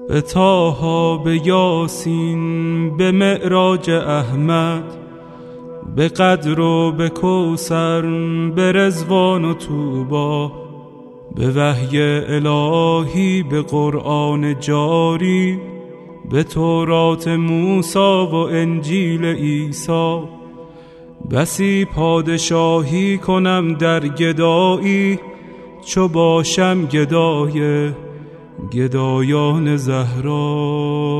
به طه، به یاسین، به معراج احمد، به قدر و به کوثر، به رضوان و طوبی، به وحی الهی، به قرآن جاری، به تورات موسی و انجیل عیسی. بسی پادشاهی کنم در گدایی، چو باشم گدای گدایان زهرا.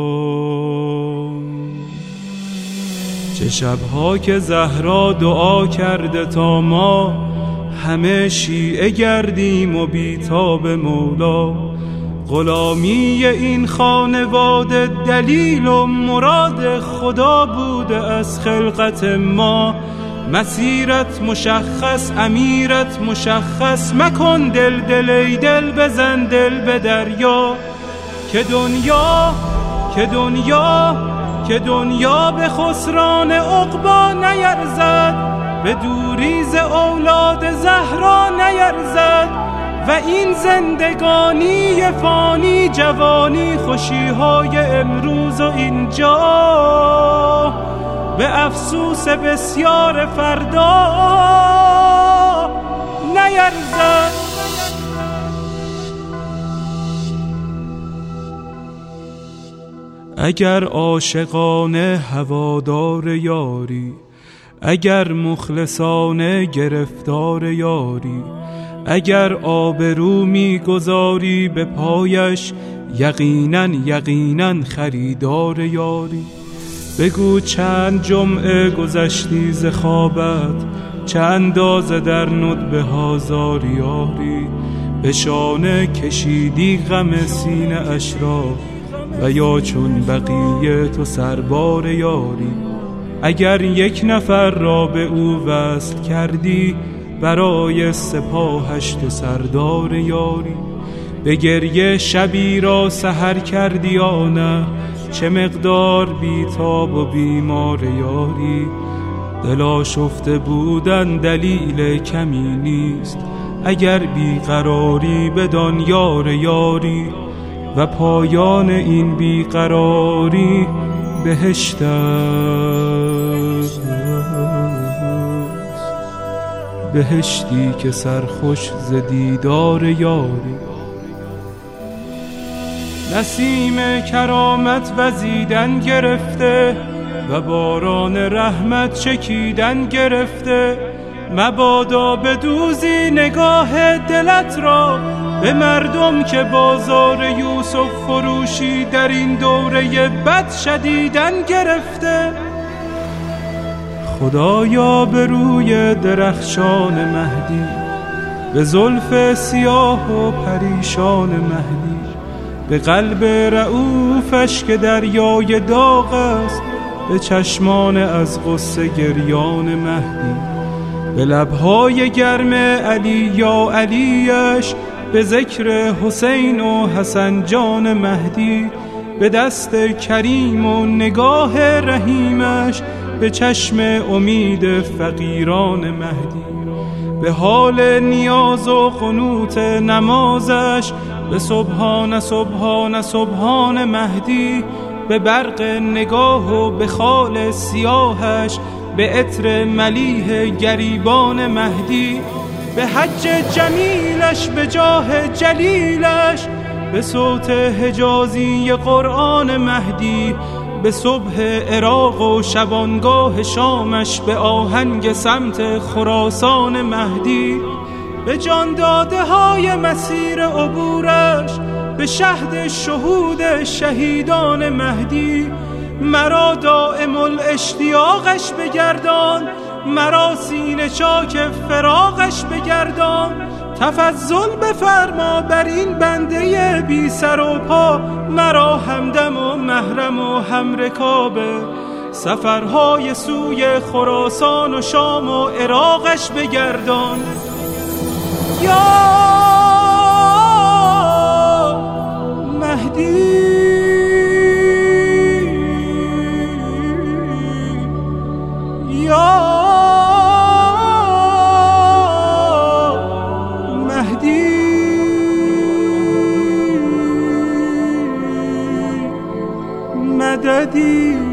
چه شبها که زهرا دعا کرده تا ما همه شیعه گردیم و بیتاب مولا. غلامی این خانواده دلیل و مراد خدا بوده از خلقت ما. مسیرت مشخص، امیرت مشخص، مکن دل دل ای دل، بزن دل به دریا. که دنیا به خسران عقبا نیرزد، به دوریز اولاد زهرا نیرزد. و این زندگانی فانی، جوانی، خوشیهای امروز و اینجا، به افسوس بسیار فردا نیرزد. اگر عاشقانه هوادار یاری، اگر مخلصانه گرفتار یاری، اگر آبرو می‌گذاری به پایش، یقیناً خریدار یاری. بگو چند جمعه گذشتی ز خوابت، چه اندازه در ندبه ها زاری یاری. به شانه کشیدی غم سینه اش را، و یا چون بقیه تو سربار یاری. اگر یک نفر را به او وصل کردی، برای سپاهش تو سردار یاری. به گریه شبی را سحر کردی یا نه، چه مقدار بیتاب و بیمار یاری. دل آشفته بودن دلیل کمی نیست، اگر بیقراری بدان یار یاری. و پایان این بیقراری بهشت است، بهشتی که سرخوش ز دیدار یاری. نسیم کرامت وزیدن گرفته، و باران رحمت چکیدن گرفته. مبادا بدوزی نگاه دلت را به مردم که بازار یوسف فروشی در این دوره بد شدیدن گرفته. خدایا به روی درخشان مهدی، به زلف سیاه و پریشان مهدی، به قلب رؤوفش که دریای داغ است، به چشمان از غصه گریان مهدی، به لبهای گرم علی یا علیش، به ذکر حسین و حسن جان مهدی، به دست کریم و نگاه رحیمش، به چشم امید فقیران مهدی، به حال نیاز و قنوت نمازش، به سبحان سبحان سبحان مهدی، به برق نگاه و به خال سیاهش، به عطر ملیح گریبان مهدی، به حج جمیلش، به جاه جلیلش، به صوت حجازی قرآن مهدی، به صبح عراق و شبانگاه شامش، به آهنگ سمت خراسان مهدی، به جان داده های مسیر عبورش، به شهد شهود شهیدان مهدی. مرا دائم الاشتیاقش بگردان، مرا سینه چاک فراقش بگردان. تفضل بفرما بر این بنده بی سر و پا، مرا همدم و محرم و همرکاب سفرهای سوی خراسان و شام و عراقش بگردان. یا مهدی، یا مهدی. مددی